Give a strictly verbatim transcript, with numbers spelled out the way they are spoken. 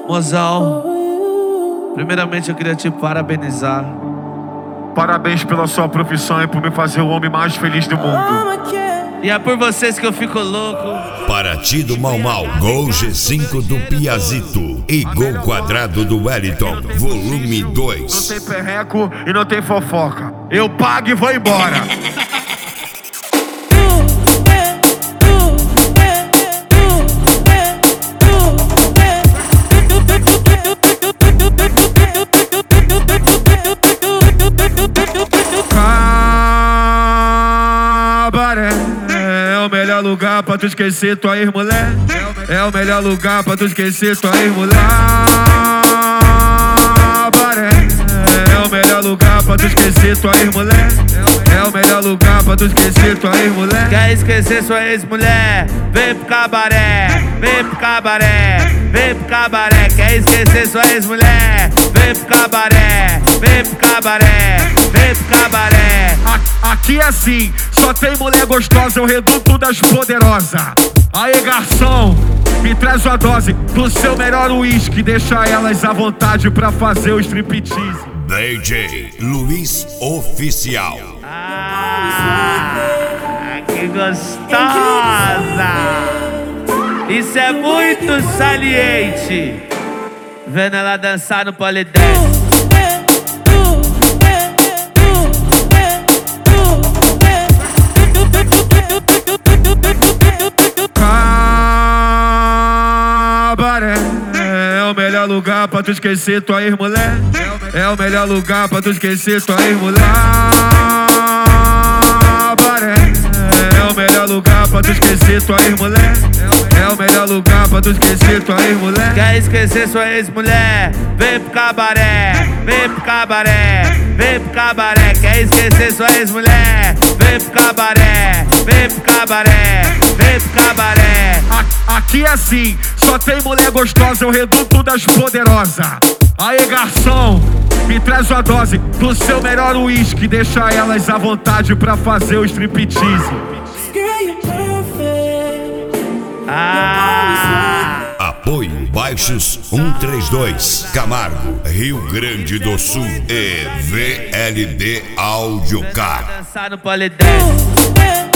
Mozão, primeiramente eu queria te parabenizar. Parabéns pela sua profissão e por me fazer o homem mais feliz do mundo. E é por vocês que eu fico louco. Paraty do Mau Mau, Gol G cinco do Piazito e Gol Quadrado do Wellington, volume dois. Não tem perreco e não tem fofoca. Eu pago e vou embora. Cabaré é o melhor lugar pra tu esquecer tua ex-mulher. É o melhor lugar pra tu esquecer tua ex-mulher. Cabaré é o melhor lugar pra tu esquecer tua ex-mulher. É o melhor lugar pra tu esquecer tua ex-mulher. Quer esquecer sua ex-mulher? Vem pro cabaré, vem pro cabaré, vem pro cabaré. Quer esquecer sua ex-mulher? Vem pro cabaré, vem pro cabaré, vem pro cabaré. Aqui é assim, só tem mulher gostosa, é o reduto das poderosas. Aê, garçom, me traz uma dose do seu melhor uísque. Deixa elas à vontade pra fazer o striptease. D J Luiz Oficial. Ah, que gostosa! Isso é muito saliente. Vendo ela dançar no polidense. Cabaré é o melhor lugar pra tu esquecer tua ex-mulher. É o melhor lugar pra tu esquecer tua ex-mulher. Cabaré é o melhor lugar pra tu esquecer tua ex-mulher. É o melhor lugar pra tu esquecer tua ex-mulher. Quer esquecer sua ex-mulher? Vem pro cabaré, vem pro cabaré, vem pro cabaré. Quer esquecer sua ex-mulher? Vem pro cabaré, vem pro cabaré, vem pro cabaré. Aqui é assim, só tem mulher gostosa, é o reduto das poderosas. Aê, garçom, me traz uma dose do seu melhor uísque. Deixa elas à vontade pra fazer o striptease. Ah. Apoio Baixos um três dois, Camargo, Rio Grande do Sul e V L D Audiocar. Dançar no polidense.